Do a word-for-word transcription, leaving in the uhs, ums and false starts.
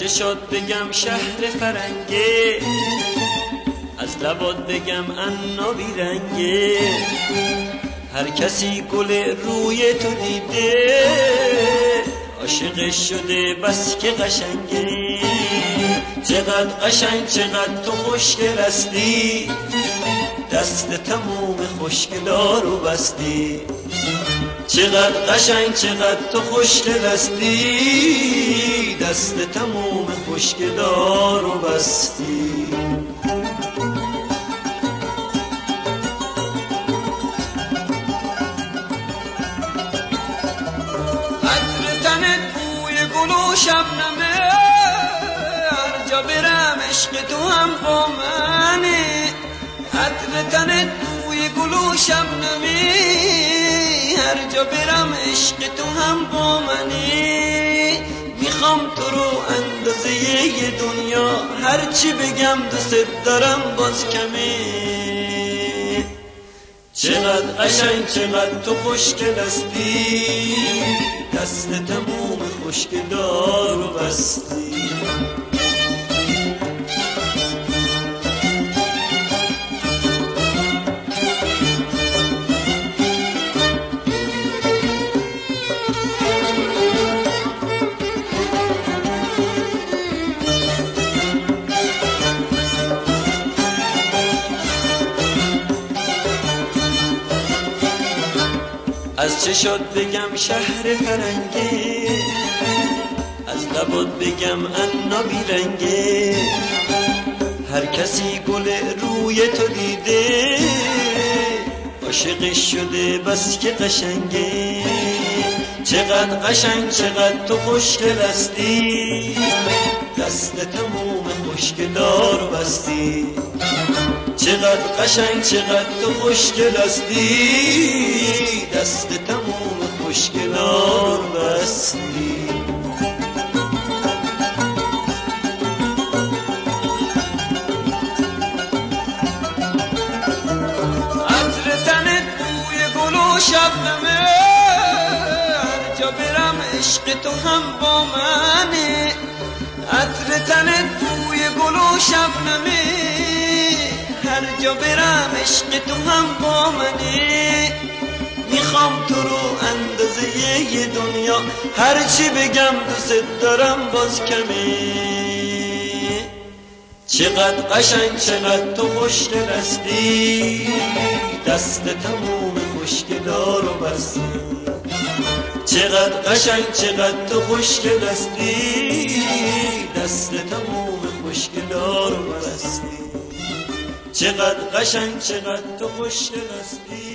چه شد بگم شهر فرنگه، از لبات بگم انا بیرنگه. هر کسی گل روی تو دیده، عاشقش شده بس که قشنگه. چقدر قشنگ چقدر تو خوشگل هستی، دست تموم خوشگلارو بستی. چقدر قشنگ چقدر تو خوشگل هستی، دست تموم خوشگلارو بستی. عطر تنت بوی گل و شبنمه، هر جا برم عشق تو هم با منه. عطر تنت بوی گل و شبنمه، هر جا برم عشق تو هم با منی. میخوام تو رو اندازه ی دنیا، هرچی بگم دوست دارم باز کمه. چقدر قشنگ چقدر تو خوشگل هستی، دست تموم خوشگلارو بستی. از چه شد بگم شهر فرنگه، از لبات بگم انا بیرنگه. هر کسی گل روی تو دیده، عاشقش شده بس که قشنگه. چقدر قشنگ چقدر تو خوشگل هستی، دست تموم خوشگلارو بستی. چقدر قشنگ چقدر تو خوشگل هستی، دست تموم خوشگلارو بستی. عطر تنت بوی گل و شبنمه، هر جا برم عشق تو هم با منه. عطر تنت بوی گل و شبنمه، هر جا برم عشق تو هم با منی. میخوام تو رو اندازه ی دنیا، هرچی بگم دوست دارم باز کمه. چقدر قشنگ چقدر تو خوشگل هستی، دست تموم خوشگلارو بستی. چقدر قشنگ چقدر تو خوشگل هستی، دست تموم خوشگلارو بستی. چقدر قشنگ چقدر تو خوشگل هستی.